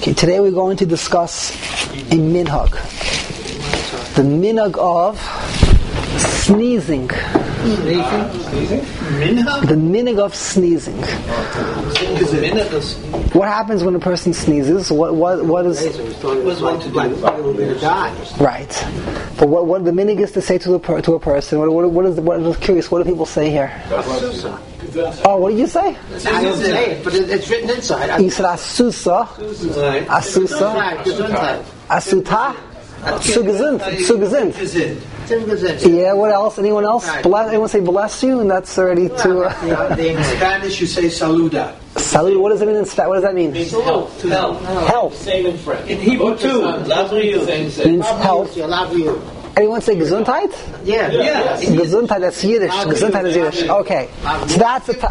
Okay, today we're going to discuss a minhag. The minhag of sneezing. The minhag of sneezing. What happens when a person sneezes? What is? Right. But what the minhag is to say to a person? What is curious? What do people say here? Oh, what did you say? I don't say it, but it's written inside. You said asusa. Asusa. Asuta. Sugazint. Yeah, what else? Anyone else? Anyone say bless you? And that's already too... In Spanish you say saluda. Salud, what does it mean in Spanish? What does that mean? Means help. Help. Same in French. In Hebrew too. Love you. Means help. Love you. Anyone say Gesundheit? Yeah. Gesundheit, that's Yiddish. Gesundheit is Yiddish. Okay. So that's the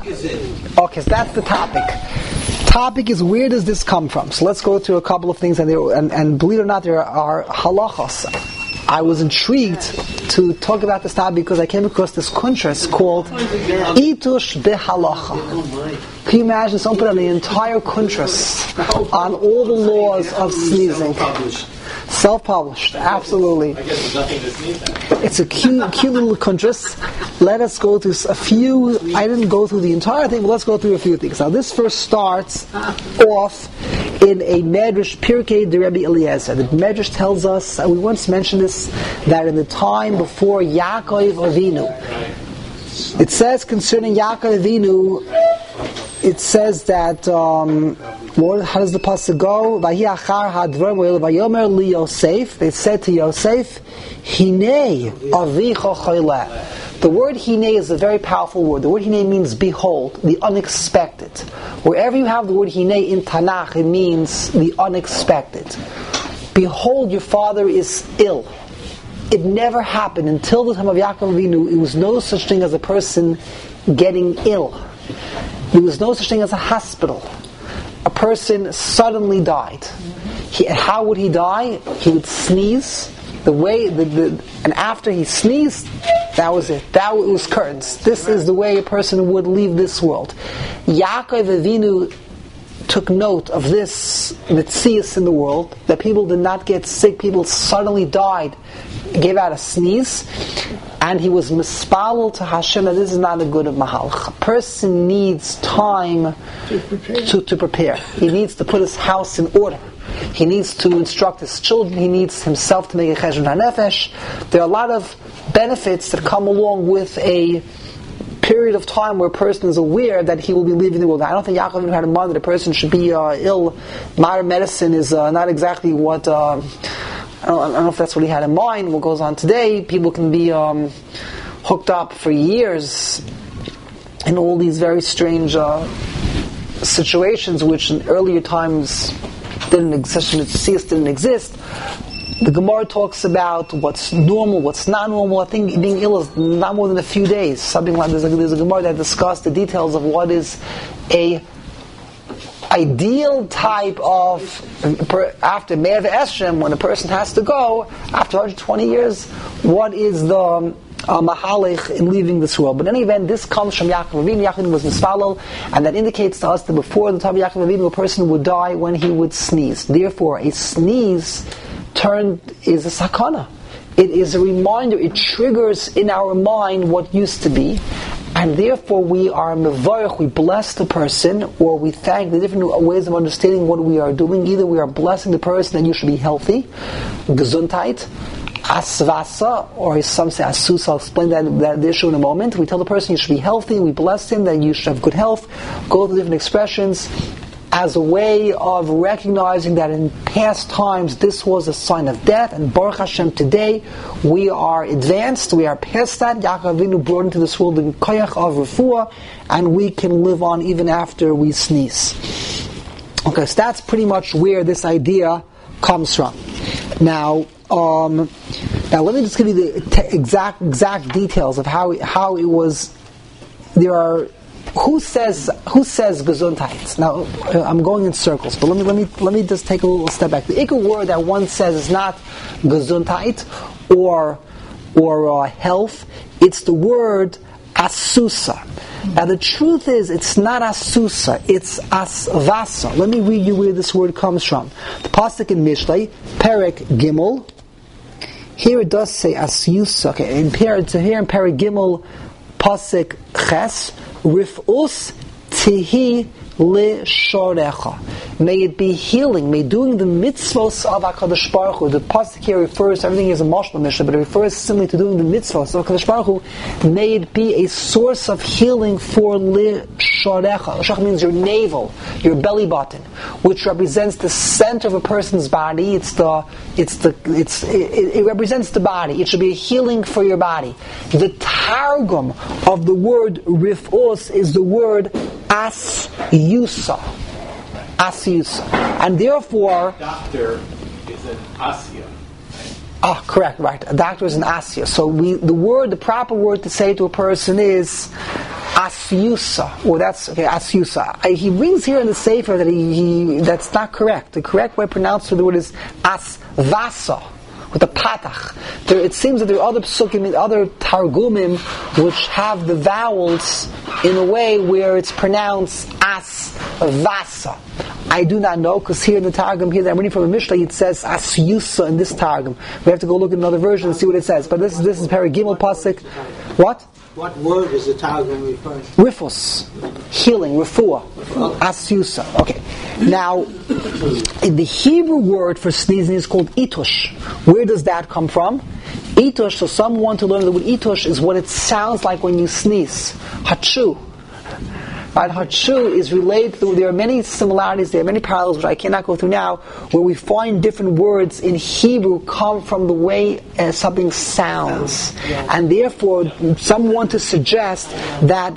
topic. Topic is, where does this come from? So let's go through a couple of things, and believe it or not, there are halachos. I was intrigued to talk about this topic because I came across this kuntras called Itush Behalacha. Can you imagine someone put on the entire kuntras on all the laws of sneezing? Self-published, absolutely. I guess there's nothing to sneeze at. It's a cute little kuntras. Let us go through a few. I didn't go through the entire thing, but let's go through a few things. Now, this first starts off in a Medrash, Pirkei de Rebbe Eliezer. The Medrash tells us, and we once mentioned this, that in the time before Yaakov Avinu, it says concerning Yaakov Avinu, it says that, how does the pasuk go? Vayomer li Yosef, they said to Yosef, Hinei avicha choyleh. The word Hinei is a very powerful word. The word Hinei means behold, the unexpected. Wherever you have the word Hinei in Tanakh, it means the unexpected. Behold, your father is ill. It never happened until the time of Yaakov Avinu. It was no such thing as a person getting ill. There was no such thing as a hospital. A person suddenly died. How would he die? He would sneeze. And after he sneezed, that was it. That was curtains. This is the way a person would leave this world. Yaakov Avinu took note of this mitzias in the world, that people did not get sick, people suddenly died, gave out a sneeze, and he was mispalel to Hashem that this is not a good of mahalch. A person needs time to prepare. He needs to put his house in order. He needs to instruct his children. He needs himself to make a cheshbon hanefesh. There are a lot of benefits that come along with a period of time where a person is aware that he will be leaving the world. I don't think Yaakov had in mind that a person should be ill. Modern medicine is not exactly what... I don't know if that's what he had in mind. What goes on today, people can be hooked up for years in all these very strange situations which in earlier times didn't exist. The Gemara talks about what's normal, what's not normal. I think being ill is not more than a few days. Something like there's a Gemara that discussed the details of what is a ideal type of, after Me'av Eshem, when a person has to go, after 120 years, what is the mahalich in leaving this world. But in any event, this comes from Yaakov Avinu. Yaakov Avinu was misfalel, and that indicates to us that before the time of Yaakov Avinu, a person would die when he would sneeze. Therefore, a sneeze is a sakana. It is a reminder, it triggers in our mind what used to be, and therefore we are mevarich, we bless the person, or we thank the different ways of understanding what we are doing. Either we are blessing the person that you should be healthy, gesundheit, asvasa, or some say asus. I'll explain that issue in a moment. We tell the person you should be healthy, we bless him that you should have good health, go to different expressions, as a way of recognizing that in past times this was a sign of death, and Baruch Hashem today we are advanced, we are past that. Yaakov Avinu brought into this world the koyach of refuah, and we can live on even after we sneeze. Okay, so that's pretty much where this idea comes from. Now let me just give you the exact details of how it was. There are Who says gesundheit? Now I'm going in circles, but let me just take a little step back. The ikar word that one says is not gesundheit or health. It's the word asusa. Now the truth is, it's not asusa, it's asvasa. Let me read you where this word comes from. The pasuk in Mishlei, Perek Gimel. Here it does say asyusa. Okay, here in Perek Gimel, pasuk Ches, Rifus Tihi L'Shorecha. May it be healing, may doing the mitzvos of HaKadosh Baruch Hu. The pasuk here refers, everything is a mashma mishnah, but it refers simply to doing the mitzvos of HaKadosh Baruch Hu. May it be a source of healing for L'Shorecha. L'Shorecha means your navel, your belly button, which represents the center of a person's body. It represents the body. It should be a healing for your body. The targum of the word rifus is the word asyusa. Asyusa. And therefore... Doctor is an asya. Correct, right. A doctor is an asya. So the proper word to say to a person is asyusa. Well, that's, okay, asyusa. He brings here in the Sefer that that's not correct. The correct way pronounced for the word is asvasa, with a patach. It seems that there are other psukim, other targumim, which have the vowels in a way where it's pronounced asvasa. I do not know, because here in the targum here that I'm reading from a Mishnah, it says asyusa in this targum. We have to go look at another version and see what it says. But this is Perek Gimel pasuk. What? What word is the targum referring to? Rifus, healing, refuah, asyusa. Okay. Now, the Hebrew word for sneezing is called itush. Where does that come from? Itush, so some want to learn the word itush is what it sounds like when you sneeze. Hachu. Right, Hachu is related to, there are many similarities, there are many parallels which I cannot go through now, where we find different words in Hebrew come from the way something sounds. And therefore, some want to suggest that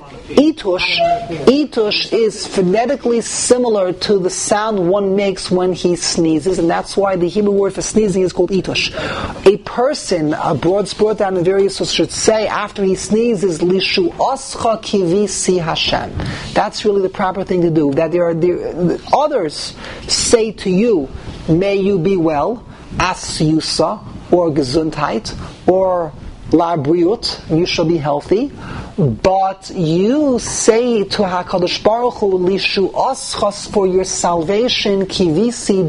itush is phonetically similar to the sound one makes when he sneezes, and that's why the Hebrew word for sneezing is called itush. A person, brought down in various sources, should say after he sneezes, Lishu Oscha Kivisi Hashem. That's really the proper thing to do. That there others say to you, may you be well, asyusa, or gesundheit, or la briut, you shall be healthy. But you say to HaKadosh Baruch Hu, Lishu Oschos, for your salvation, Kivisi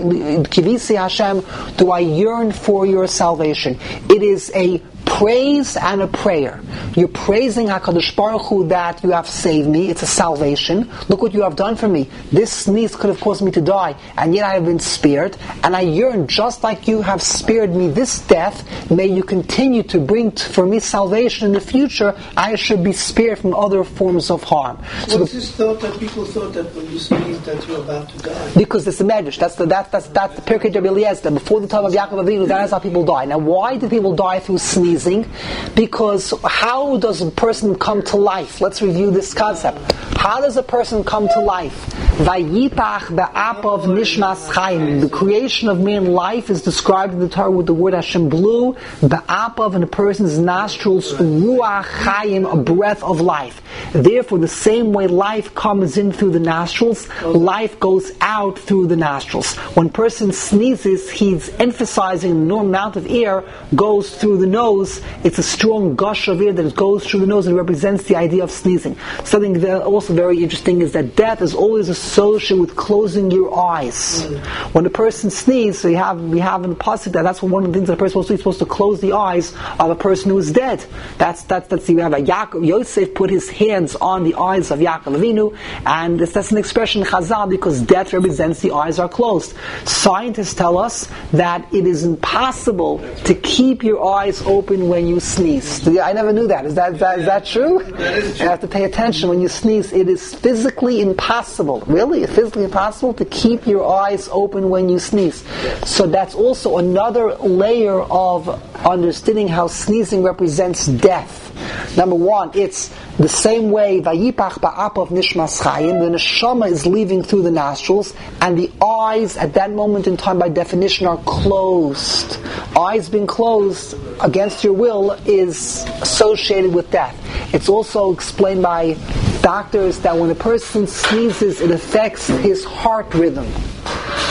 Hashem, do I yearn for your salvation. It is a praise and a prayer. You're praising HaKadosh Baruch Hu that you have saved me. It's a salvation. Look what you have done for me. This sneeze could have caused me to die, and yet I have been spared. And I yearn, just like you have spared me this death, may you continue to bring for me salvation in the future. I should be spared from other forms of harm. What's this thought that people thought that when you sneeze that you're about to die? Because it's the medrash. That's the Pirkei Rabbi Eliezer. Before the time of Yaakov Avinu, that is how people die. Now, why do people die through sneezing? Because how does a person come to life? Let's review this concept. How does a person come to life? Vayipach be'apav nishmas chayim. The creation of man life is described in the Torah with the word Hashem blew be'apav in a person's nostrils ruach chayim, a breath of life. Therefore, the same way life comes in through the nostrils, life goes out through the nostrils. When a person sneezes, he's emphasizing the normal amount of air goes through the nose. It's a strong gush of air that goes through the nose and represents the idea of sneezing. Something also very interesting is that death is always associated with closing your eyes. When a person sneezes, so we have in the pasuk that's one of the things that a person is supposed to close the eyes of a person who is dead. That's we have Yosef put his hands on the eyes of Yaakov Avinu, and that's an expression in Chazal because death represents the eyes are closed. Scientists tell us that it is impossible to keep your eyes open when you sneeze. I never knew that. Is that true? That is true. You have to pay attention when you sneeze. It is physically impossible. Really? It's physically impossible to keep your eyes open when you sneeze. So that's also another layer of understanding how sneezing represents death. Number one, it's the same way Vayipach ba'apav nishmas chayim, the neshama is leaving through the nostrils, and the eyes at that moment in time by definition are closed. Eyes being closed against your will is associated with death. It's also explained by doctors that when a person sneezes, it affects his heart rhythm.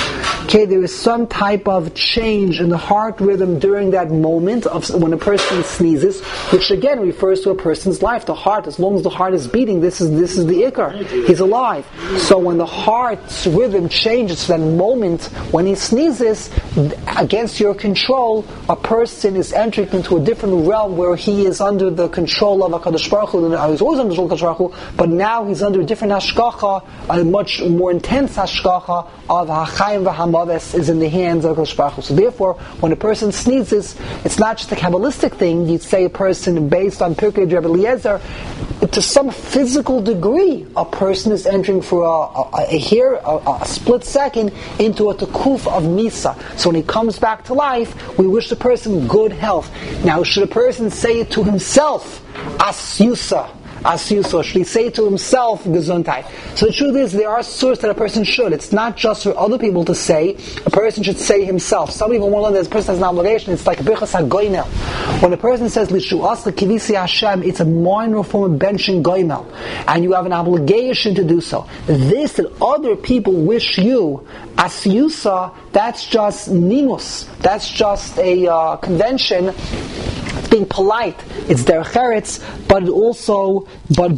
Okay, there is some type of change in the heart rhythm during that moment of when a person sneezes, which again refers to a person's life. The heart, as long as the heart is beating, this is the ikar. He's alive. So when the heart's rhythm changes to that moment when he sneezes, against your control, a person is entering into a different realm where he is under the control of HaKadosh Baruch Hu. He's always under the control of HaKadosh Baruch Hu, but now he's under a different hashgacha, a much more intense hashgacha of HaChaim v'Hamaves is in the hands of HaKadosh Baruch Hu. So therefore, when a person sneezes, it's not just a Kabbalistic thing. You'd say a person based on Pirkei Rabbi Eliezer, to some physical degree, a person is entering for a split second into a tekuf of Misa. So when he comes back to life, we wish the person good health. Now, should a person say it to himself, Asyusa? Should he say to himself, Gesundheit? So the truth is, there are sources that a person should. It's not just for other people to say. A person should say himself. Some people want to learn that a person has an obligation. It's like Birchas HaGoimel. When a person says, Lishu'as L'Kivisi Hashem, it's a minor form of benching Goimel. And you have an obligation to do so. This that other people wish you, Asyusa, that's just nimus. That's just a convention. Being polite, it's derech eretz, but it also, but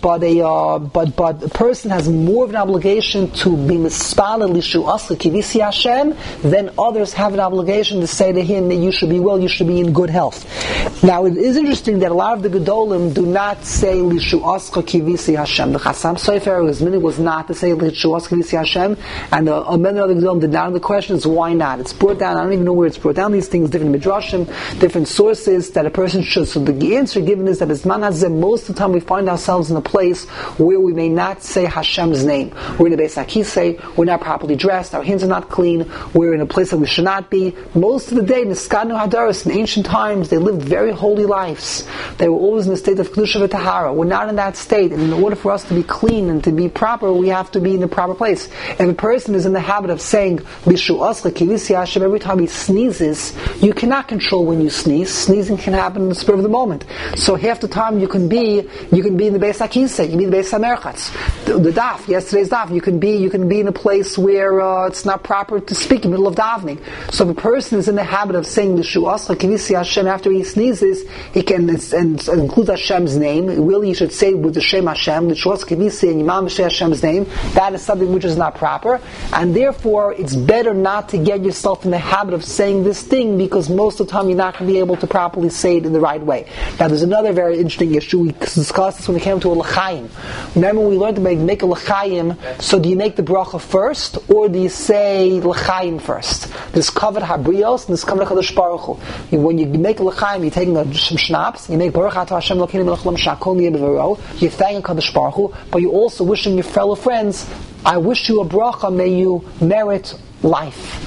a person has more of an obligation to be mispalel lishu'as l'kivisi Hashem than others have an obligation to say to him that you should be well, you should be in good health. Now, it is interesting that a lot of the Gedolim do not say lishu'as l'kivisi Hashem. The Chassam Sofer, his minhag was not to say lishu'as l'kivisi Hashem, and many other Gedolim did not. And the question is, why not? It's brought down. I don't even know where it's brought down. These things, different midrashim, different sources that a person should. So the answer given is that as man hazeh, most of the time we find ourselves in a place where we may not say Hashem's name. We're in a Beis HaKisei, we're not properly dressed, our hands are not clean, we're in a place that we should not be. Most of the day, Niskadnu Hadaros, in ancient times, they lived very holy lives. They were always in a state of Kedusha v'Tahara. We're not in that state, and in order for us to be clean and to be proper, we have to be in the proper place. If a person is in the habit of saying Lishu'as l'Kivisi Hashem every time he sneezes, you cannot control when you sneeze. Sneezing can happen in the spur of the moment. So half the time you can be in the Beis HaKisei, you can be in the Beis HaMerchatz, the daf, yesterday's daf. You can be in a place where it's not proper to speak in the middle of davening. So if a person is in the habit of saying Lishu'as l'Kivisi Hashem after he sneezes, he can and includes Hashem's name. Really, you should say with the Shem Hashem, Lishu'as l'Kivisi and Yimam B'Shei Hashem's name. That is something which is not proper, and therefore it's better not to get yourself in the habit of saying this thing, because most of the time you're not going to be able to properly say it in the right way. Now, there's another very interesting issue. We discussed this when it came to a l'chaim. Remember, we learned to make a l'chaim. So, do you make the bracha first, or do you say l'chaim first? There's covered habrios and there's covered Hakadosh Baruch Hu. When you make a l'chaim, you're taking some schnapps. You make baruch atah Hashem Elokeinu melech haolam shakol niyeh b'varo. You're thanking Hakadosh Baruch Hu, but you're also wishing your fellow friends, I wish you a bracha. May you merit life.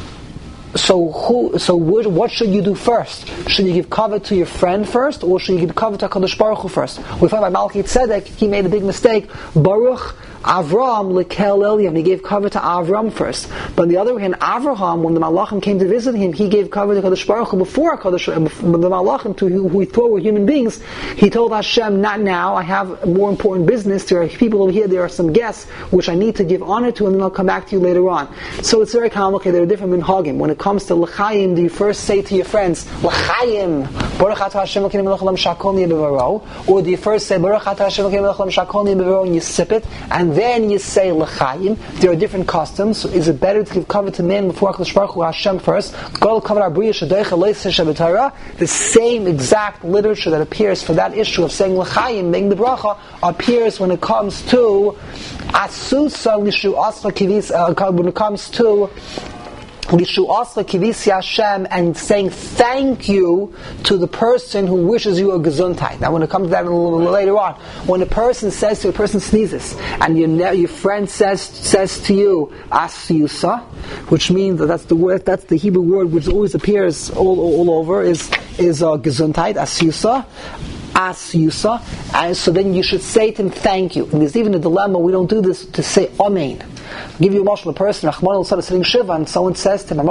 So what should you do first? Should you give cover to your friend first, or should you give cover to HaKadosh Baruch Hu first? We find by Malki Tzedek, he made a big mistake. Baruch Avram lekel Eliam. He gave cover to Avram first. But on the other hand, Avraham, when the Malachim came to visit him, he gave cover to HaKadosh Baruch Hu before the Malachim, who he thought were human beings. He told Hashem, not now, I have more important business. There are people over here, there are some guests, which I need to give honor to, and then I'll come back to you later on. So it's very complicated. There are different minhagim. When it comes to l'chaim, do you first say to your friends, l'chaim, baruch atah Hashem Elokeinu melech haolam shakol niyeh b'varo, or do you first say, baruch atah Hashem Elokeinu melech haolam shakol niyeh b'varo, and you sip it, and then you say l'chaim? There are different customs. So is it better to give cover to men before HaKadosh Baruch Hu, Hashem first? The same exact literature that appears for that issue of saying l'chaim, making the bracha, appears when it comes to asusa lishu'as l'kivis, when it comes to Lishu'as l'Kivisi Hashem, and saying thank you to the person who wishes you a gesundheit. Now, when it comes to that a little later on, when a person says to a person sneezes, and your friend says to you Asyusa, which means that's the word, that's the Hebrew word which always appears all over, is gesundheit, Asyusa. And so then you should say to him thank you. And there's even a dilemma, we don't do this to say amen. give you a marshal, a person, sitting Shiva, and someone says to him,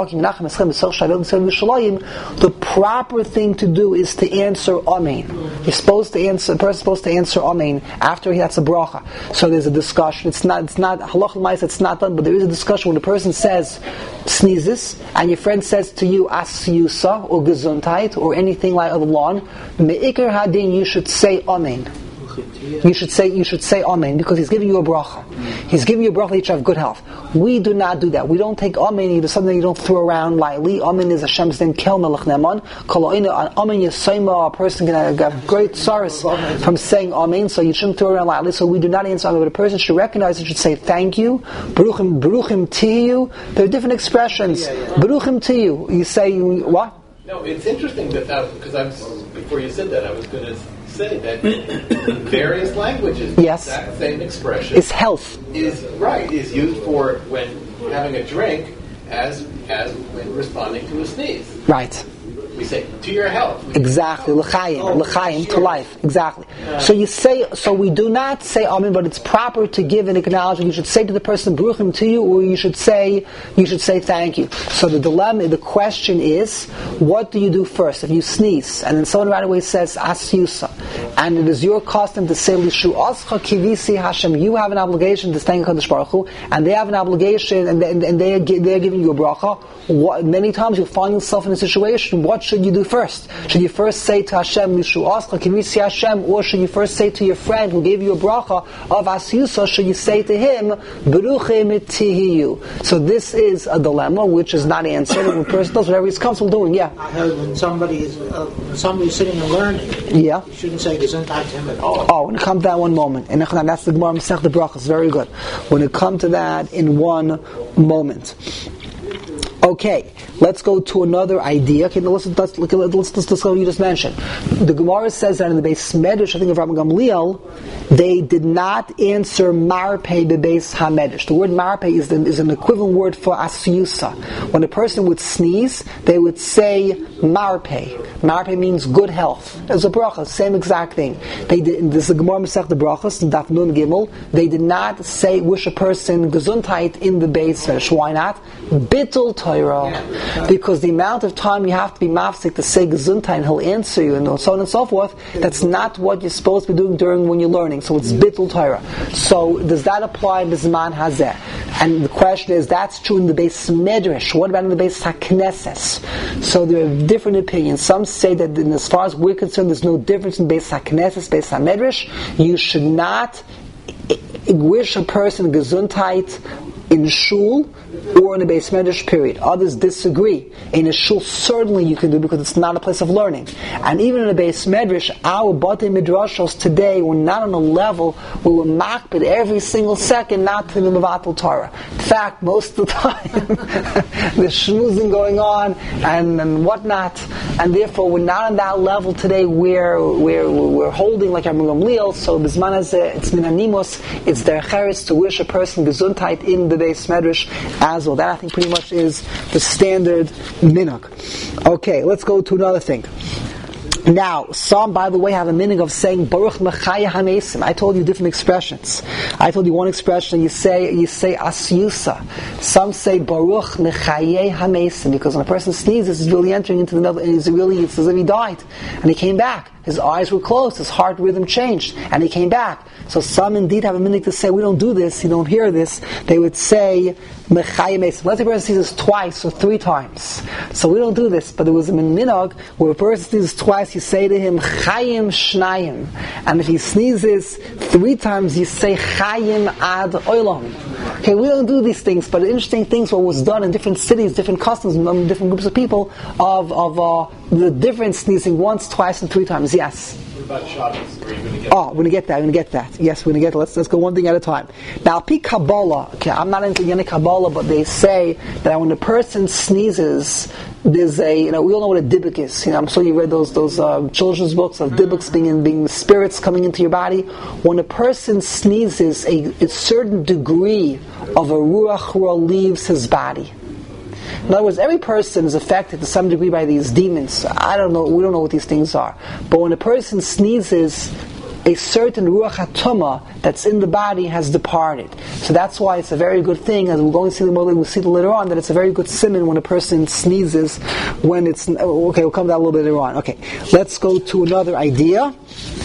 the proper thing to do is to answer Amen. The person's supposed to answer Amen after he has a bracha. So there's a discussion. It's not halach l'maisa, it's not done, but there is a discussion when the person sneezes, and your friend says to you, asyusa, or gesundheit, or anything like along, me'ikar hadin, you should say Amen. You should say Amen, because he's giving you a bracha. He's giving you a bracha that you should have good health. We do not do that. We don't take Amen, it's something you don't throw around lightly. Amen is Hashem's name, Kel Melech Neman. Amen Yisayma, a person can have great sorrows from saying Amen, so you shouldn't throw around lightly. So we do not answer Amen, but a person should recognize and should say thank you, Baruchim Tiyu. There are different expressions. Baruchim Tiyu. You say, what? No, it's interesting that because before you said that, I was going to say that in various languages, yes, that same expression is health. Is used for when having a drink as when responding to a sneeze. Right. We say to your health. Exactly, l'chaim, to life. Exactly. So we do not say Amen, but it's proper to give an acknowledgement. You should say to the person Baruchim to you, or you should say thank you. So the question is, what do you do first? If you sneeze, and then someone right away says Asyusa, and it is your custom to say Lishu Ascha Kivisi Hashem, you have an obligation to thank HaKadosh Baruch Hu, and they have an obligation, and they're giving you a bracha. Many times you'll find yourself in a situation. What should you do first? Should you first say to Hashem, Lishu Ascha Kivisi Hashem, or should you first say to your friend who gave you a bracha of Asyusa, should you say to him, Baruchim Tihiyu? So this is a dilemma which is not answered, and the person does whatever he's comfortable doing. Yeah. I heard when somebody's sitting and learning, yeah, you shouldn't say Gesundheit to him at all. Oh, when it comes to that one moment, and that's the Gemara Masech the Brachos, very good. When it comes to that in one moment. Okay, let's go to another idea. Okay, let's discuss what you just mentioned. The Gemara says that in the Beis Medrash, I think of Rabbi Gamliel, they did not answer marpei bebeis hamedrash. The word marpei is an equivalent word for asyusa. When a person would sneeze, they would say marpei. Marpei means good health. It's a bracha, same exact thing. They did. This is the Gemara Masech the Brachos, Daf Nun Gimel. They did not say wish a person gesundheit in the Beis Medrash. Why not? Bittul Torah, because the amount of time you have to be mafsik to say gesundheit and he'll answer you and so on and so forth, that's not what you're supposed to be doing during when you're learning. So it's bittul Torah. So does that apply in Bizman Hazeh? And the question is, that's true in the Beis Medrash. What about in the Beis HaKnesses? So there are different opinions. Some say that as far as we're concerned, there's no difference in Beis HaKnesses, Beis HaMedrash. You should not wish a person gesundheit in shul or in a Beis Medrash, period. Others disagree. In a shul, certainly you can do, because it's not a place of learning. And even in a Beis Medrash, our Batei Midrashos today, we're not on a level where we're makbid every single second not to be mevatel Torah. In fact, most of the time, there's schmoozing going on and whatnot, and therefore we're not on that level today where we're holding like Rabbi Gamliel. So Bizman Hazeh, it's min animos, it's der cheres to wish a person gesundheit in the Beis Medrash as well. That I think pretty much is the standard minhag. Okay, let's go to another thing. Now, some, by the way, have a meaning of saying Baruch Mechaya Hamesim. I told you different expressions. I told you one expression, you say Asyusa. Some say Baruch Mechaye Hamesim, because when a person sneezes, he's really entering into the it's as if he died. And he came back. His eyes were closed, his heart rhythm changed, and he came back. So some indeed have a meaning to say, we don't do this, you don't hear this. They would say, Mechayim Esim. Let's say a person sees this twice or 3 times. So we don't do this, but there was a minhag where a person sneezes twice, you say to him, Chayim Shnayim. And if he sneezes 3 times, you say, Chayim Ad Olam. Okay, we don't do these things, but interesting things what was done in different cities, different customs, among different groups of people, of the difference sneezing once, twice, and 3 times. Yes. What about Shabbos? We're going to get that. Yes, we're going to get that. Let's go one thing at a time. Now, Pi Kabbalah, okay, I'm not into Yana Kabbalah, but they say that when a person sneezes, there's we all know what a dibuk is. I'm sure you read those children's books of dibuks being spirits coming into your body. When a person sneezes, a certain degree of a ruach ra leaves his body. In other words, every person is affected to some degree by these demons. We don't know what these things are. But when a person sneezes, a certain ruach hatuma that's in the body has departed. So that's why it's a very good thing, as we're going to see we'll see later on, that it's a very good siman when a person sneezes when it's, okay, we'll come to that a little bit later on. Okay, let's go to another idea.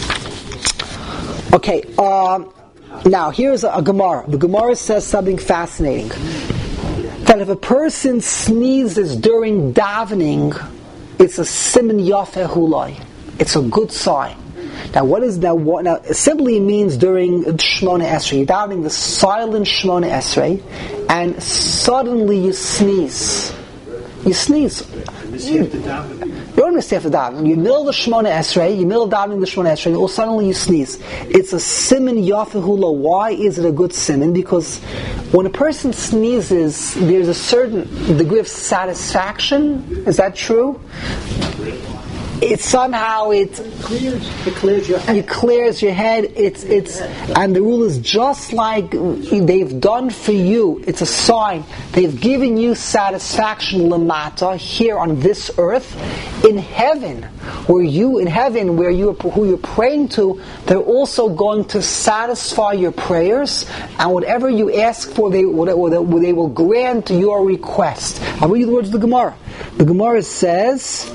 Okay, now here's a Gemara. The Gemara says something fascinating. That if a person sneezes during davening, it's a siman yafeh hulai. It's a good sign. Now, what is that? Now, it simply means during Shmona Esrei, you're davening the silent Shmona Esrei, and suddenly you sneeze. You sneeze. You don't miss after davening. You're in the middle of the Shmona Esrei, you're in the middle of davening the Shmona Esrei, and all suddenly you sneeze. It's a siman yafeh hula. Why is it a good siman? Because when a person sneezes, there's a certain degree of satisfaction. Is that true? It somehow it clears your head. It clears your head. It's and the rule is just like they've done for you. It's a sign they've given you satisfaction lamata here on this earth. In heaven, who you're praying to, they're also going to satisfy your prayers, and whatever you ask for, they will grant your request. I'll read you the words of the Gemara. The Gemara says,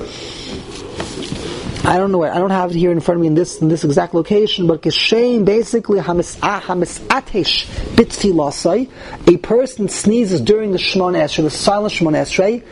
I don't know it. I don't have it here in front of me in this exact location, but Geshem basically hamis atesh bitfilasai. A person sneezes during the Shemona Esrei, the silent Shemona Esrei.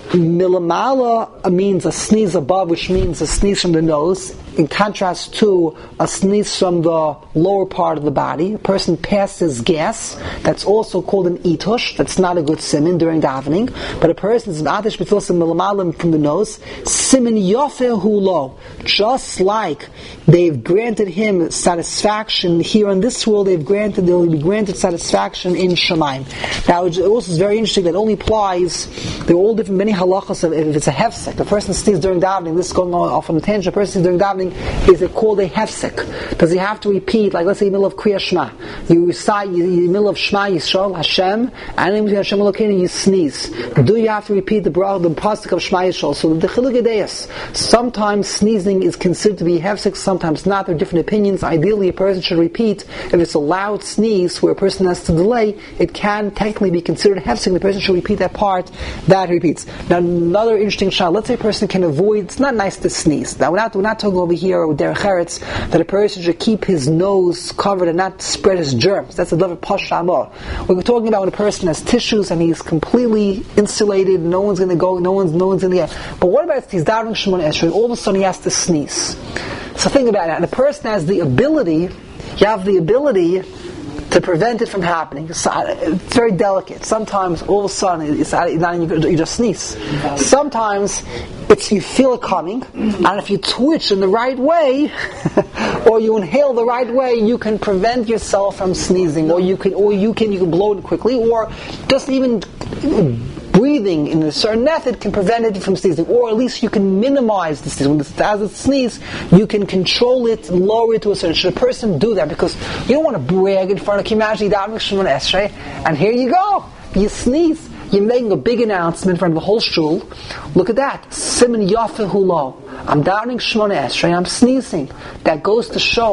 Milamala means a sneeze above, which means a sneeze from the nose, in contrast to a sneeze from the lower part of the body. A person passes gas, that's also called an itush, that's not a good siman during davening, but a person is an atish b'tfilas milamala from the nose, siman yafeh hulo, just like they've granted him satisfaction here in this world, they'll be granted satisfaction in Shamayim. Now, it also is very interesting, that only applies, they're all different, many halachas, if it's a hefsek, the person sneezes during davening, this is going off on a tangent, a person sneezes during davening, is it called a hefsek? Does he have to repeat, like let's say in the middle of Kriya Shema, you recite, in the middle of Shema Yisrael, Hashem, and then Hashem Elokeinu, you sneeze. Do you have to repeat the pasuk of Shema Yisrael? So the chiluk edeyos, sometimes sneezing is considered to be hefsek, sometimes not. There are different opinions. Ideally, a person should repeat. If it's a loud sneeze where a person has to delay, it can technically be considered hefsek. The person should repeat that part that repeats. Now, another interesting shot. Let's say a person can avoid. It's not nice to sneeze. Now, we're not talking over here with derech eretz that a person should keep his nose covered and not spread his germs. That's a level of pashamah. We're talking about when a person has tissues and he's completely insulated. No one's going to go. No one's in the air. But what about if he's davening Shemona Esrei? All of a sudden he has to sneeze. So think about it. And the person has the ability. You have the ability to prevent it from happening. It's very delicate. Sometimes all of a sudden you just sneeze. Sometimes you feel it coming, and if you twitch in the right way, or you inhale the right way, you can prevent yourself from sneezing, or you can blow it quickly, or just even breathing in a certain method can prevent it from sneezing, or at least you can minimize the sneeze. As it sneezes, you can control it, lower it to a certain. Should a person do that? Because you don't want to brag in front of Kimaji Davening Shemona Esrei, and here you go, you sneeze. You're making a big announcement in front of the whole shul. Look at that. Siman yafeh hulo. I'm davening Shemona Esrei, I'm sneezing. That goes to show,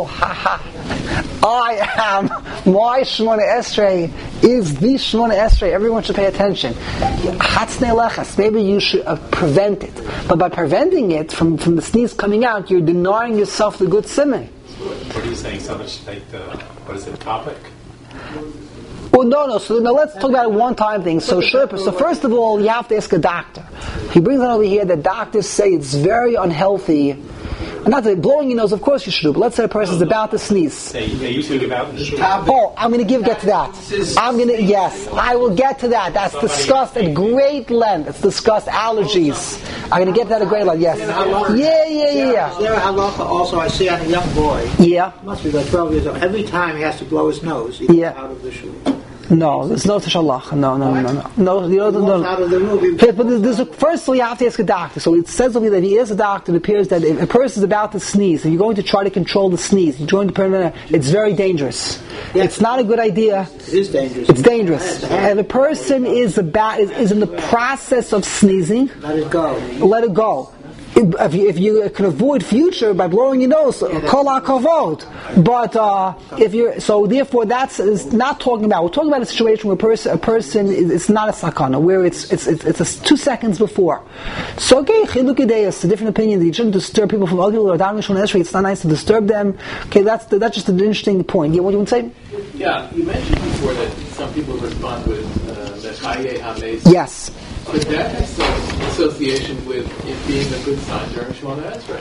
my Shemona Esrei is the Shemona Esrei. Everyone should pay attention. Hatznei lechas. Maybe you should prevent it. But by preventing it from the sneeze coming out, you're denying yourself the good siman. What are you saying? Someone should take the topic? Well, no. So now let's talk about a one-time thing. So first of all, you have to ask a doctor. He brings on over here that doctors say it's very unhealthy. Not that blowing your nose, of course you should do, but let's say a person's about to sneeze. They used to give out in the shul. I'm going to get to that. Yes, I will get to that. That's discussed at great length. It's discussed allergies. I'm going to get to that at great length, yes. Yeah. Is there a halacha also I see on a young boy? Yeah. Must be like 12 years old. Every time he has to blow his nose, he gets out of the shul. No, there's no tashalach. No. Out of the room. But first of all, you have to ask a doctor. So it says over that he is a doctor. It appears that if a person is about to sneeze, and you're going to try to control the sneeze, you're going to prevent it, it's very dangerous. Yes. It's not a good idea. It is dangerous. It's dangerous. And if a person is in the process of sneezing, let it go. Let it go. If you can avoid future by blowing your nose, kol hakavod. But if you're therefore it's not talking about. We're talking about a situation where a person it's not a sakana, where it's 2 seconds before. So okay, chilukei deis, a different opinion. You shouldn't disturb people from Agil or Daven Shon Esrei. It's not nice to disturb them. Okay, that's just an interesting point. Yeah, what do you want to say? Yeah, you mentioned before that some people respond with that Haye Hameis. Yes. But that has some association with it being a good sign during Shemona Esrei.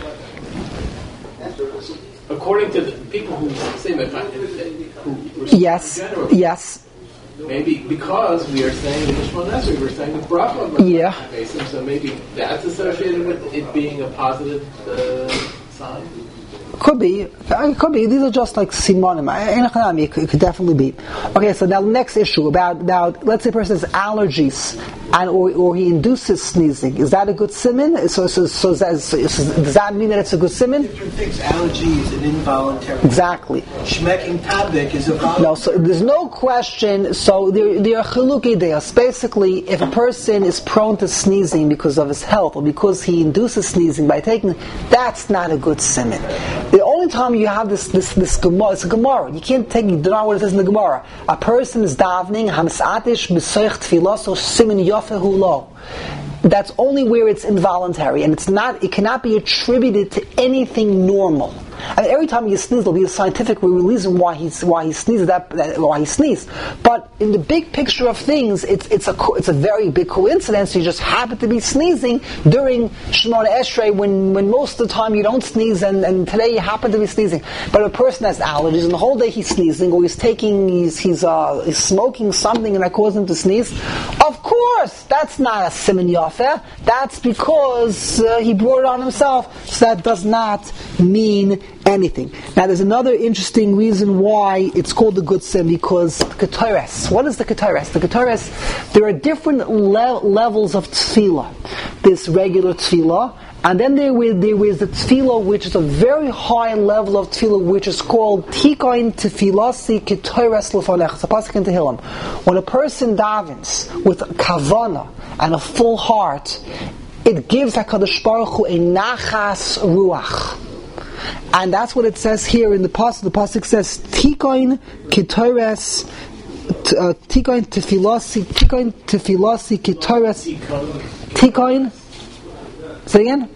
According to the people who say that, who yes, generally, yes. Maybe because we are saying in the Shemona Esrei, we're saying the bracha. Yeah. So maybe that's associated with it being a positive sign. Could be. These are just like simonim. It could definitely be. Okay, so now the next issue about let's say a person has allergies and or he induces sneezing. Is that a good siman? So does that mean that it's a good siman? Different things. Allergy is an involuntary. Exactly. Shmeking tabik is a voluntary. No, so there's no question. So there are chilukei deis. Basically, if a person is prone to sneezing because of his health or because he induces sneezing by taking, that's not a good siman. The only time you have this Gemara, it's a Gemara. You can't take it, deny what it says in the Gemara. A person is davening, hamsatish b'soich tfilas or simin yafehu lo. That's only where it's involuntary, and it cannot be attributed to anything normal. I mean, every time you sneeze, there'll be a scientific reason why he sneezes why he sneezed. But in the big picture of things, it's a very big coincidence. You just happen to be sneezing during Shemona Esrei when most of the time you don't sneeze, and today you happen to be sneezing. But if a person has allergies and the whole day he's sneezing, or he's smoking something and that causes him to sneeze, of course that's not a siman yafeh. That's because he brought it on himself. So that does not mean anything. Now there's another interesting reason why it's called the good sim, because the Ketores. What is the Ketores? The Ketores, there are different levels of tefillah. There's regular tefillah, and then there is the tefillah which is a very high level of tefillah, which is called Tikoin Tefilasi Ketores Lefanech. It's a pasuk in Tehillim. When a person davens with kavana and a full heart, it gives HaKadosh Baruch Hu a nachas ruach. And that's what it says here in the pasuk. The pasuk says, "Tikoin ketores, tikoin tefilasi ketores, tikoin." Say again.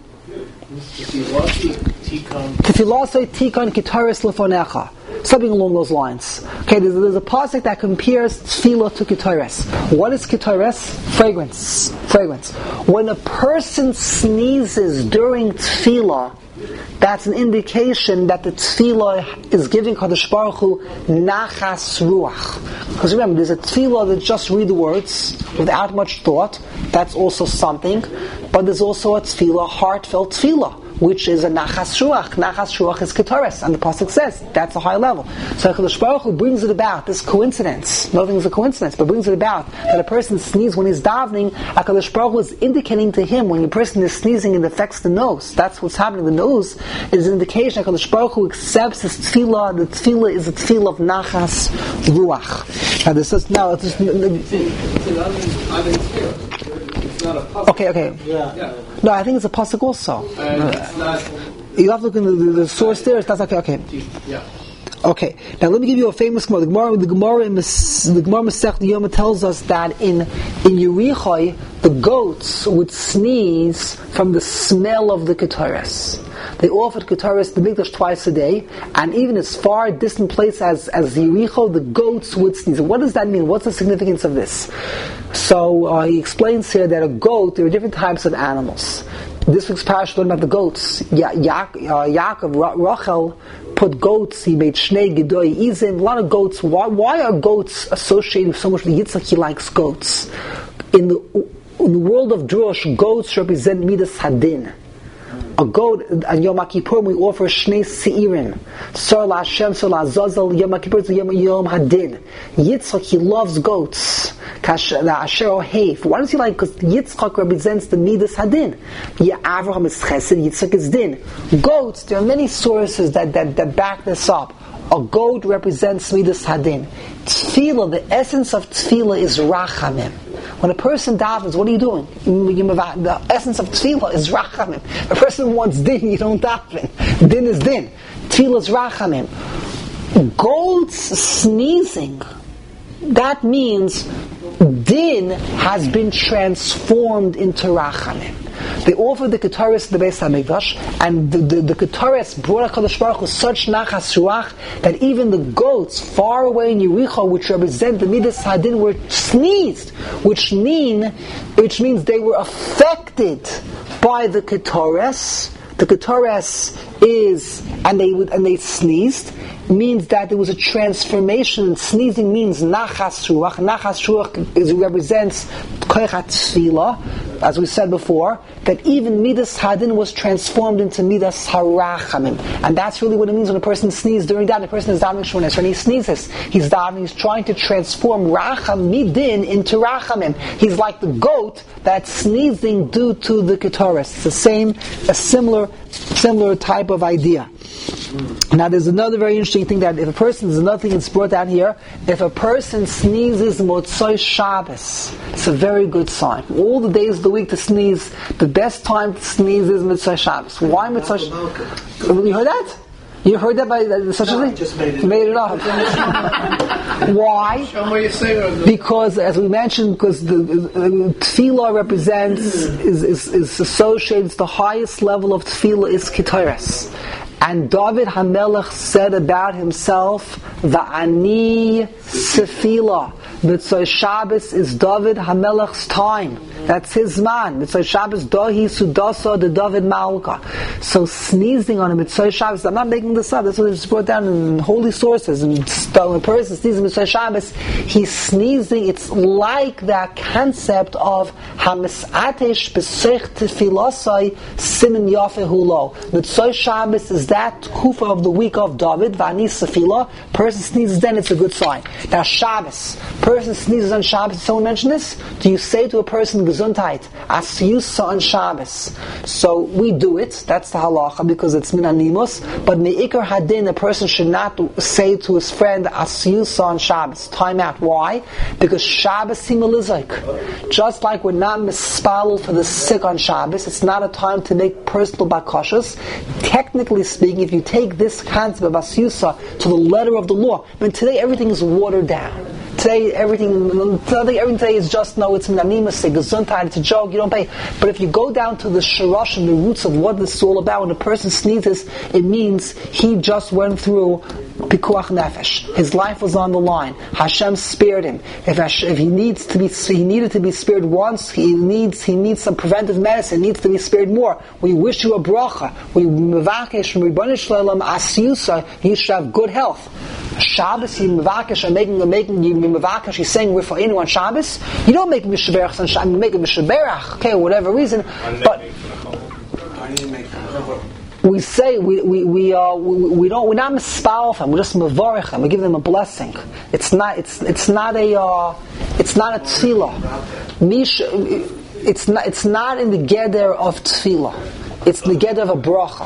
Tefilasi tikoin ketores lefonecha. Something along those lines. Okay, there's a pasuk that compares tefillah to ketores. What is ketores? Fragrance. When a person sneezes during tefillah, that's an indication that the tefillah is giving Kadosh Baruch Hu nachas ruach. Because remember, there's a tefillah that just read the words without much thought. That's also something. But there's also a tefillah, heartfelt tefillah, which is a nachas ruach. Nachas ruach is ketores, and the pasuk says that's a high level. So Kadosh Baruch Hu brings it about, this coincidence. Nothing is a coincidence, but brings it about that a person sneezes when he's davening. Kadosh Baruch Hu is indicating to him when a person is sneezing, it affects the nose. That's what's happening. The nose is an indication that Kadosh Baruch Hu accepts his tefillah. The tefillah is a tefillah of nachas ruach. Now this is Okay. Yeah. No, I think it's a pasuk also. It's not. You have to look in the source there. That's okay. Yeah. Okay. Now let me give you a famous Gemara. The Gemara Masech Yoma tells us that in Yerichai the goats would sneeze from the smell of the ketores. They offered ketores to the Mikdash twice a day, and even as far distant place as Yericho, the goats would sneeze. What does that mean? What's the significance of this? So he explains here that a goat, there are different types of animals. This week's parasha talking about the goats. Yaakov, Rachel put goats. He made Shnei Gedoi Izim. A lot of goats. Why are goats associated so much with Yitzchak? He likes goats. In the world of Drush, goats represent Midas Hadin. A goat, on Yom Kippur, we offer Shnei Seirim. Sar LaHashem, Sar LaZazel, Yom Kippur is Yom Hadin. Yitzchak, he loves goats. Asher Oheif. Why does he like? Because Yitzchak represents the Midas Hadin. Avraham is Chesed, Yitzchak is Din. Goats, there are many sources that back this up. A goat represents Midas Hadin. Tefillah, the essence of tefillah is rachamim. When a person davens, what are you doing? The essence of tefillah is rachamim. If a person wants din, you don't daven. Din is din. Tefillah is rachamim. Goats sneezing, that means din has been transformed into rachamim. They offered the Keteris to the Beis HaMikdash, and the Keteris brought HaKadosh Baruch Hu such nachas ruach that even the goats far away in Yericho, which represent the Midas Hadin, were sneezed, which means they were affected by the Keteris. The Keteris is, and they sneezed, means that there was a transformation. Sneezing means nachas ruach. Nachas ruach represents koichat tefillah, as we said before, that even Midas Hadin was transformed into Midas Harachamim. And that's really what it means when a person sneezes during that. A person is davening Shmones. When he sneezes, he's trying to transform Racham Midin into Rachamim. He's like the goat that's sneezing due to the Keteris. It's a similar type of idea. Now there's another very interesting thing, that there's another thing that's brought down here. If a person sneezes Motzoi Shabbos, it's a very good sign. All the days of the week to sneeze, the best time to sneeze is Motzoi Shabbos. Why Motzoi Shabbos? You heard that? You heard that by such a thing? Just made it up. Why? Because, as we mentioned, because the tefillah represents, is associated, it's the highest level of tefillah is Keteris. And David HaMelech said about himself, Va'ani Sefila. Mitzvah Shabbos is David HaMelech's time. That's his man. Mitzvah Shabbos Dahi Sudasa the David Malka. So sneezing on a Mitzvah Shabbos, I'm not making this up, that's what it's brought down in holy sources. And when a person sneezes Mitzvah Shabbos, he's sneezing. It's like that concept of Hamisatesh B'Sech Tefilasai Simin Yafehu Lo. Mitzvah Shabbos is that kufa of the week of David, Vani Sefila. Person sneezes, then it's a good sign. Now Shabbos, person sneezes on Shabbos. Did someone mention this? Do you say to a person Gesundheit, Asiyusa on Shabbos? So we do it. That's the halacha because it's min animus. But meikar hadin, a person should not say to his friend Asiyusa on Shabbos. Time out. Why? Because Shabbos similizik. Just like we're not mispalel for the sick on Shabbos, it's not a time to make personal bakashas. Technically speaking, if you take this concept of Asiyusa to the letter of the law, but today everything is watered down. Today everything today is just, no, it's minanimus, gesundheit, it's a joke, you don't pay. But if you go down to the sharash and the roots of what this is all about, when a person sneezes, it means he just went through pikuach nefesh. His life was on the line. Hashem spared him. If he needed to be spared once, he needs some preventive medicine, needs to be spared more. We wish you a bracha. We mevakesh from Ribbon Shalom Asiyusa, you should have good health. Shabbos, you mevakesh, he's saying we're for anyone on Shabbos. You don't make mishaberach on Shabbos, you make a mishaberach, okay, whatever reason. But we say we're not mispal them, we're just mevorich them, we give them a blessing. It's not a tefillah. It's not in the geder of tefillah. It's in the geder of a bracha.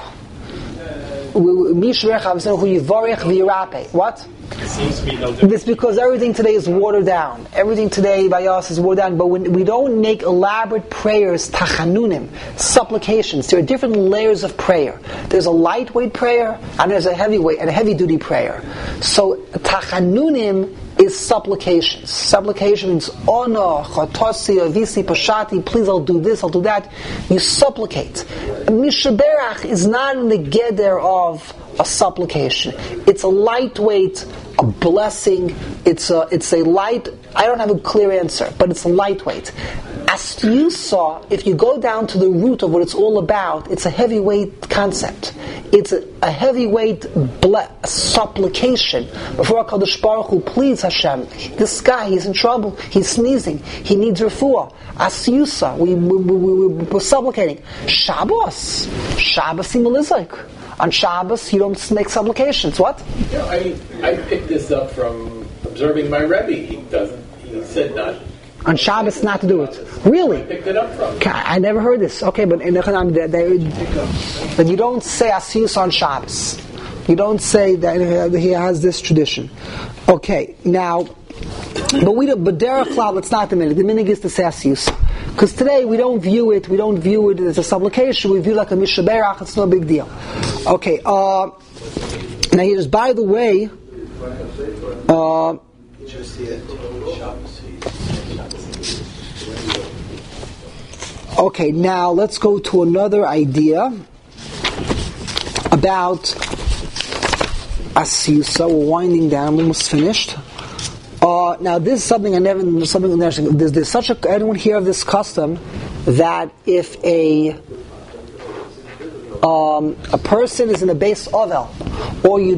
What? It seems to be no different. It's because everything today is watered down. Everything today by us is watered down. But when we don't make elaborate prayers, tachanunim, supplications, there are different layers of prayer. There's a lightweight prayer and there's a heavyweight and a heavy-duty prayer. So tachanunim is supplications. Supplication means ono, chatosi, avisi, pashati, please I'll do this, I'll do that. You supplicate. Mishaberach is not in the geder of a supplication. It's a lightweight, a blessing. It's a light. I don't have a clear answer, but it's a lightweight. As you saw, if you go down to the root of what it's all about, it's a heavyweight concept. It's a heavyweight supplication before HaKadosh Baruch Hu. Please Hashem, this guy, he's in trouble, he's sneezing, he needs refuah. Asiyusa, we're supplicating. Shabbos similizik. On Shabbos, you don't make supplications. What? I picked this up from observing my Rebbe. He said not. On Shabbos, not to do it. Really? I picked it up from. I never heard this. Okay, but in the Chanam, but you don't say Asiyus on Shabbos. You don't say that he has this tradition. Okay, now, but derech klal, it's not the minig. The minig is the sasius. Because today we don't view it as a supplication. We view it like a mishaberach. It's no big deal. Okay. Now here's, by the way, okay, now let's go to another idea about asiyusa. We're winding down. We're almost finished. Now this is something there's such a, anyone hear of this custom that if a person is in a base ovel, or you're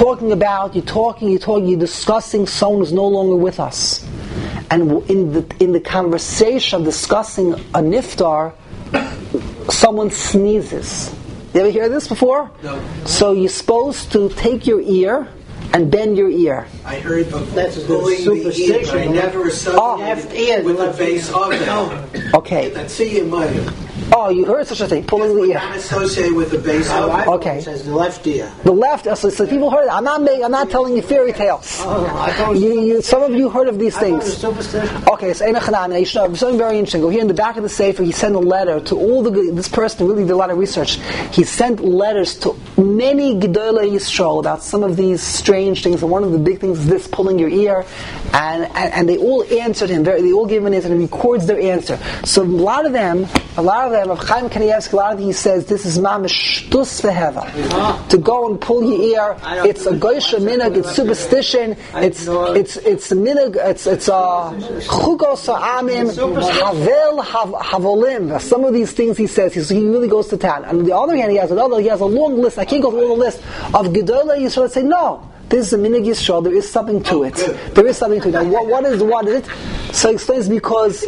discussing someone who's no longer with us, and in the conversation of discussing a niftar, someone sneezes. You ever hear this before? No. So you're supposed to take your ear and bend your ear. I heard of That's a pulling the ear, but I never associated with the base of it. Okay. Let's see in my... Oh, you heard such a thing, pulling the ear. Not associated with the base of it. Okay. It says the left ear. The left, so people heard it. I'm not telling you fairy tales. I thought Some of you heard of these things. superstition. Okay, so you should know something very interesting. Go here in the back of the Sefer, he sent a letter to all this person really did a lot of research. He sent letters to many Gedolei Yisrael about some of these strange things, and one of the big things is this, pulling your ear, and they all answered him, they all gave him an answer, and he records their answer. So a lot of them, of Chaim Kanievsky, a lot of them, he says this is mamish shtus v'heva. To go and pull your ear, it's a goysha minhag, it's superstition, it's a minhag, it's a chugos ha'amim, havel havolim. Some of these things he says, he really goes to town. And on the other hand, he has a long list. I can't go through all the list of Gedolei Yisrael that say no. This is a minig Yisrael. There is something to it. There is something to it. Now, what is it? So he explains because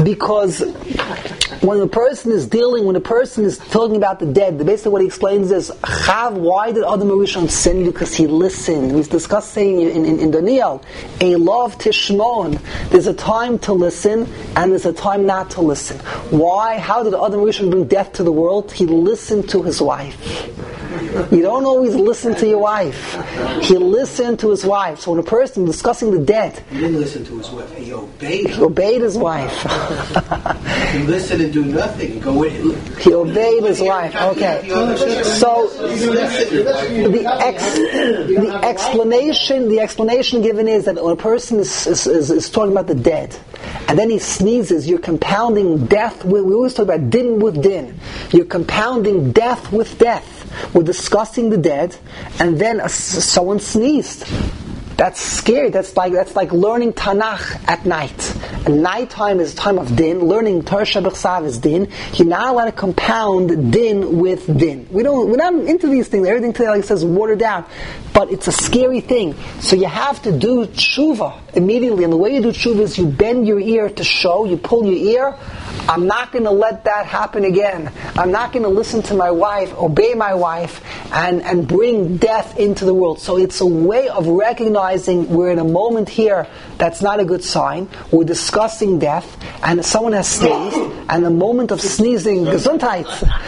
when a person is talking about the dead, basically what he explains is, why did Adam HaRishon sin? Because he listened. We discussed saying in Daniel, a love tishmon. There's a time to listen and there's a time not to listen. Why? How did Adam HaRishon bring death to the world? He listened to his wife. You don't always listen to your wife. He listened to his wife. So when a person is discussing the dead, He didn't listen to his wife. He obeyed her. he obeyed his wife. He listened and do nothing. He obeyed his wife. Okay. So the explanation given is that when a person is talking about the dead, and then he sneezes, you're compounding death with, we always talk about din with din. You're compounding death with death. We're discussing the dead, and then someone sneezed. That's scary. That's like learning Tanakh at night. And nighttime is time of din. Learning Torah Shabbat is din. You're not allowed to compound din with din. We're not into these things. Everything today, like it says, watered down. But it's a scary thing. So you have to do tshuva immediately. And the way you do tshuva is you bend your ear to show. You pull your ear. I'm not going to let that happen again. I'm not going to listen to my wife, obey my wife, and bring death into the world. So it's a way of recognizing we're in a moment here that's not a good sign. We're discussing death, and someone has sneezed, and the moment of sneezing, Gesundheit,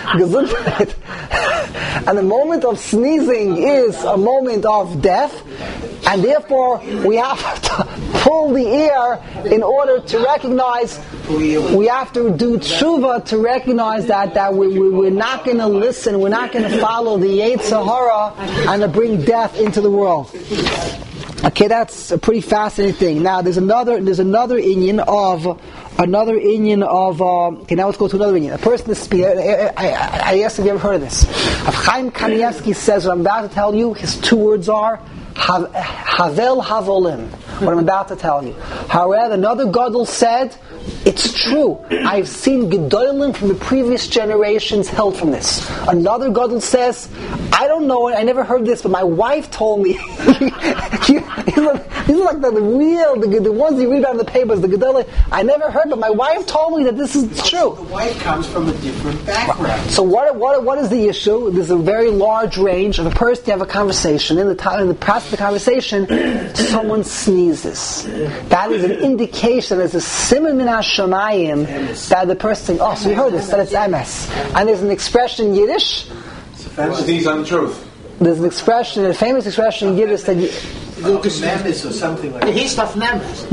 and the moment of sneezing is a moment of death, and therefore we have to pull the ear in order to recognize. We have to do tshuva to recognize that we're not going to listen, we're not going to follow the Yetzer Hara and to bring death into the world. Okay, that's a pretty fascinating thing. Now there's another inyan of okay, now let's go to another inyan. A person is speaking. I asked if you ever heard of this. Chaim Kanievsky says what I'm about to tell you. His two words are Havel Havolim. What I'm about to tell you. However, another Gadol said, it's true. I've seen Gedolim from the previous generations held from this. Another Gadol says, I don't know, I never heard this, but my wife told me. These are like the ones you read about in the papers, the Gedolim. I never heard, but my wife told me that this is true. The wife comes from a different background. So what is the issue? There's a very large range of a person to have a conversation. In the process of the conversation, someone sneezes. That is an indication, as a siman min hashamayim, that the person, so you heard this, that it's MS. And there's an expression in Yiddish. Sneeze on the truth. There's an expression, a famous expression in Yiddish that Nemes or something like that. He's stuff Nemes.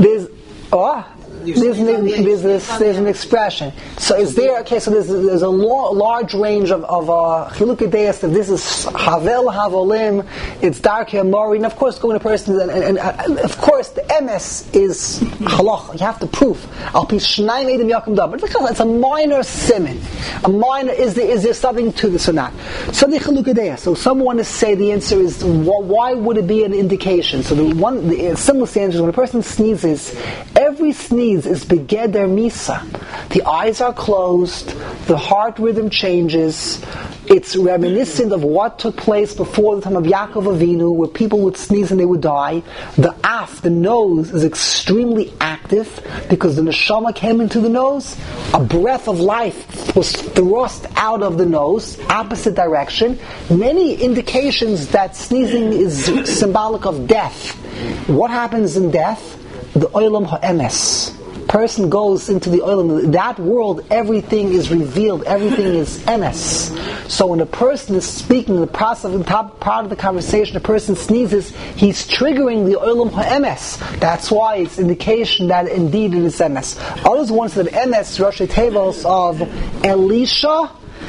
There's an expression. So is there? Okay, so there's a large range of chilukei deis that this is havel havolim. It's darkei amori, and of course, going to person and of course the emes is halacha. You have to prove. Al pi shnayim edim yakum da. But it's a minor siman. A minor. Is there something to this or not? So the chilukei deis. So some want to say the answer is why would it be an indication? So the simplest answer is when a person sneezes, every sneeze is begeder misa. The eyes are closed, the heart rhythm changes. It's reminiscent of what took place before the time of Yaakov Avinu, where people would sneeze and they would die. The nose, is extremely active because the neshama came into the nose. A breath of life was thrust out of the nose, opposite direction. Many indications that sneezing is symbolic of death. What happens in death? The olam ha'emes. Person goes into the olam, that world, everything is revealed, everything is emes. So when a person is speaking, the process of the top part of the conversation, a person sneezes, he's triggering the olam ha'emes. That's why it's indication that indeed it is emes. Others want to say that emes, Roshei Tevos of Elisha,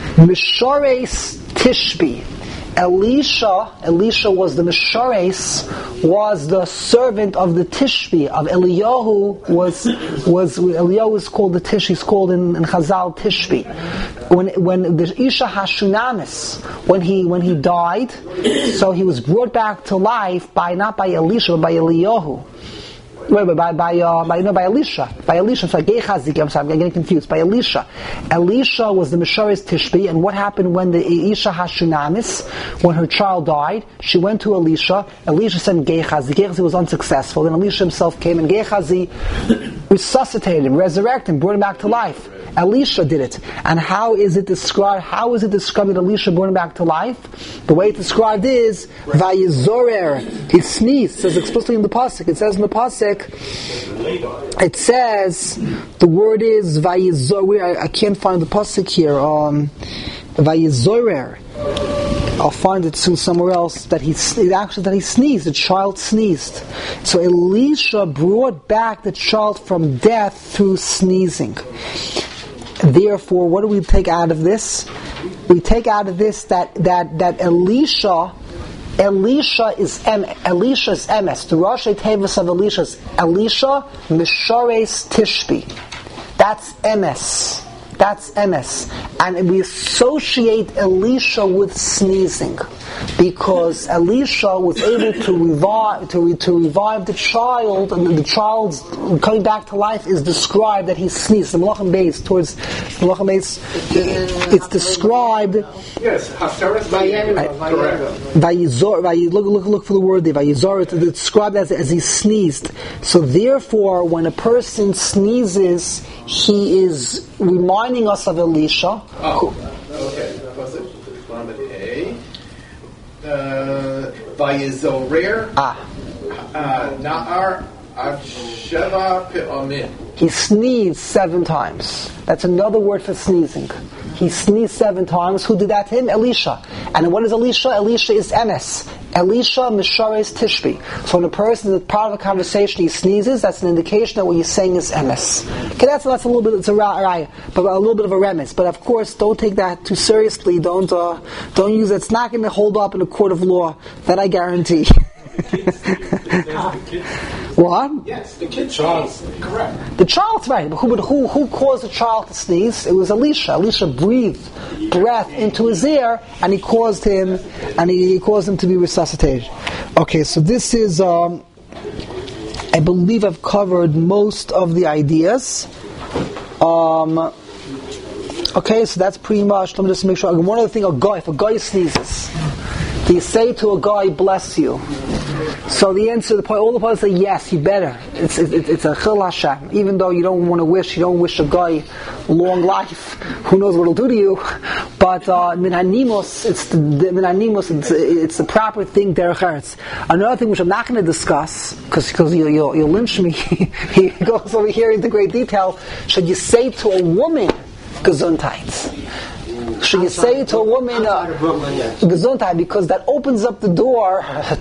Mishoreis Tishbi. Elisha was the Mishoreis, was the servant of the Tishbi, of Eliyahu, Eliyahu is called the Tishbi, he's called in Chazal Tishbi. When the Isha Hashunamis, when he died, so he was brought back to life not by Elisha, but by Eliyahu. By Elisha. By Elisha, so I'm getting confused. By Elisha. Elisha was the Mishoreis Tishbi, and what happened when the Isha Hashunamis, when her child died, she went to Elisha. Elisha sent Gehazi. Gehazi was unsuccessful. Then Elisha himself came, and Gehazi resuscitated him, resurrected him, brought him back to life. Elisha did it. And how is it described? How is it described that Elisha brought him back to life? The way it's described is Vayizorer. He sneezed. It says explicitly in the pasuk. It says in the pasuk. It says the word is Vayizorer. I can't find the pasuk here. Vayizorer. I'll find it soon somewhere else that he sneezed. The child sneezed. So Elisha brought back the child from death through sneezing. Therefore, what do we take out of this? We take out of this that Elisha is emes. The Roshei Tevos of Elisha is Elisha Mishoreis Tishbi. That's emes. That's emes. And we associate Elisha with sneezing because Elisha was able to revive the child, and the child's coming back to life is described that he sneezed. The Melachim Beis, towards the Melachim Beis, it's described. Yes, Hasaras Vayizor. Look for the word there. Vayizor. It's described as he sneezed. So therefore, when a person sneezes, he is reminding us of Elisha. Oh, okay. Vayizorer Na'ar Sheva Pe'amim. He sneezed 7 times. That's another word for sneezing. He sneezed 7 times. Who did that to him? Elisha. And what is Elisha? Elisha is emes. Elisha Mishoreis Tishbi. So when a person is part of a conversation, he sneezes, that's an indication that what he's saying is emes. Okay, that's a little bit, it's a raya, but a little bit of a remes. But of course, don't take that too seriously. Don't use it. It's not going to hold up in a court of law. That I guarantee. What? Yes, the kid child. Correct. The child's right. But who caused the child to sneeze? It was Elisha. Elisha breathed breath into his ear, and he caused him to be resuscitated. Okay, so this is. I believe I've covered most of the ideas. Okay, so that's pretty much. Let me just make sure. One other thing: if a guy sneezes, do you say to a guy, "Bless you"? So the answer, all the parties say yes, you better. It's a chil Hashem. Even though you don't wish a guy long life, who knows what it'll do to you. But min hanimos, it's the proper thing derech eretz. Another thing which I'm not going to discuss because you'll lynch me. He goes over here into great detail. Should you say to a woman, gesundheit? Should you say to a woman, Gesundheit, because that opens up the door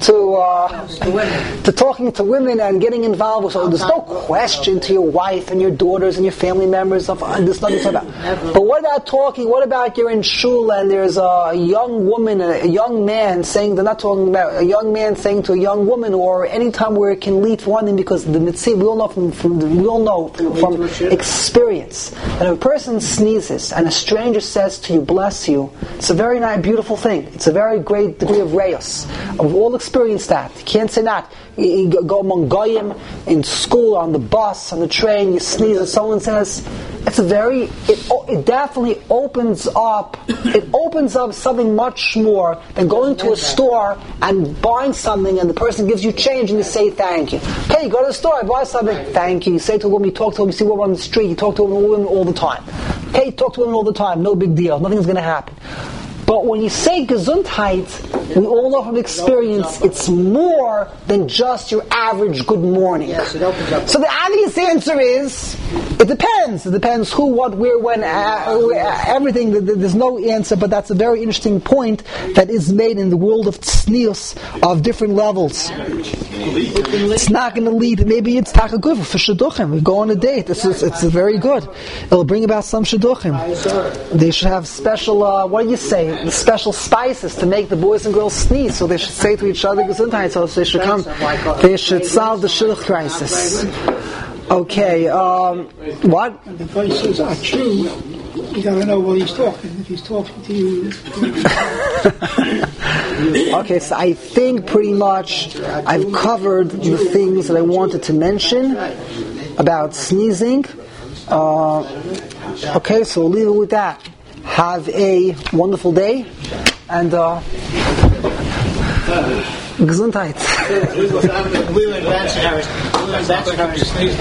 to talking to women and getting involved with. So there's no question to your wife and your daughters and your family members of there's nothing to talk about. But what about talking? What about you're in shul and there's a young woman, a young man saying, they're not talking about a young man saying to a young woman, or any time where it can lead to one thing, because the mitzvah, we all know from experience that if a person sneezes and a stranger says to you, bless you, it's a very nice, beautiful thing. It's a very great degree of reyos. We've all experienced that. You can't say that. You go among goyim, in school, on the bus, on the train, you sneeze and someone says, it definitely opens up something much more than going to a store and buying something and the person gives you change and you say thank you. Okay, you go to the store, buy something, thank you. You say to a woman, you talk to a woman, you see a woman on the street, you talk to a woman all the time. Okay, you talk to women all the time, no big deal, nothing's going to happen. But when you say Gesundheit, we all know from experience, it's more than just your average good morning. Yes, it opens up. So the obvious answer is, it depends. It depends who, what, where, when, everything. There's no answer, but that's a very interesting point that is made in the world of tznius of different levels. It's not going to lead, maybe it's taka good for shidduchim. We go on a date. It's very good. It'll bring about some shidduchim. They should have special, what do you say? The special spices to make the boys and girls sneeze, so they should say to each other Gesundheit, so they should come, they should solve the shidduch crisis. Okay, what? The voices are true. You gotta know what he's talking. If he's talking to you. Okay, so I think pretty much I've covered the things that I wanted to mention about sneezing. Okay, so we'll leave it with that. Have a wonderful day, and Gesundheit. We were in Bachelor Harris.